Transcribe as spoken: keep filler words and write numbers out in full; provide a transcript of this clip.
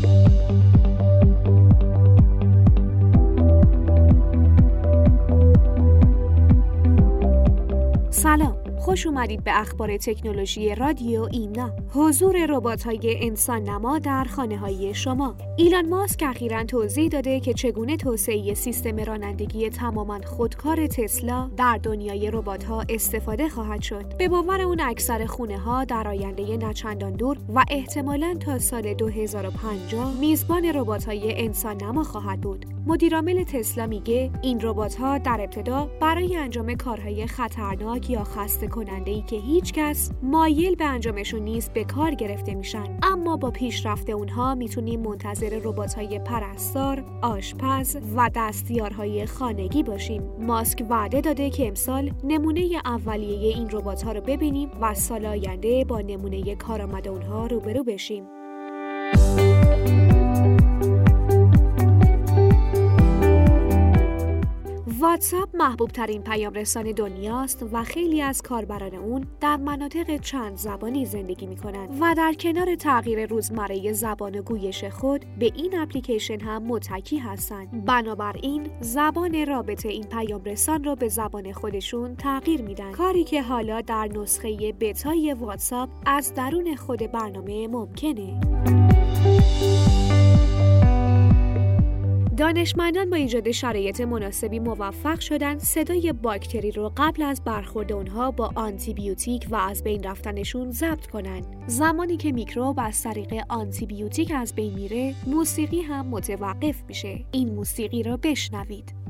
سلام، خوش اومدید به اخبار تکنولوژی رادیو ایمنا. حضور ربات‌های انسان نما در خانه‌های شما. ایلان ماسک اخیراً توضیح داده که چگونه توسعه سیستم رانندگی تماماً خودکار تسلا در دنیای ربات‌ها استفاده خواهد شد. به باور اون اکثر خونه‌ها در آینده نچندان دور و احتمالاً تا سال دو هزار و پنجاه میزبان ربات‌های انسان نما خواهد بود. مدیرعامل تسلا میگه این ربات‌ها در ابتدا برای انجام کارهای خطرناک یا خسته کننده‌ای که هیچ کس مایل به انجامشون نیست به کار گرفته میشن، اما با پیشرفت اونها میتونیم منتظر ربات‌های پرستار، آشپز و دستیارهای خانگی باشیم. ماسک وعده داده که امسال نمونه اولیه این ربات‌ها رو ببینیم و سال آینده با نمونه کارآمد اونها روبرو بشیم. واتساپ محبوب ترین پیام رسان دنیاست و خیلی از کاربران اون در مناطق چند زبانی زندگی می کنند و در کنار تغییر روزمره زبان گویش خود به این اپلیکیشن هم متکی هستند. بنابراین زبان رابط این پیام رسان رو به زبان خودشون تغییر میدن، کاری که حالا در نسخه بتای واتساپ از درون خود برنامه ممکنه. دانشمندان با ایجاد شرایط مناسبی موفق شدن صدای باکتری رو قبل از برخورد اونها با آنتی بیوتیک و از بین رفتنشون ضبط کنن. زمانی که میکروب از طریق آنتی بیوتیک از بین میره، موسیقی هم متوقف میشه. این موسیقی رو بشنوید.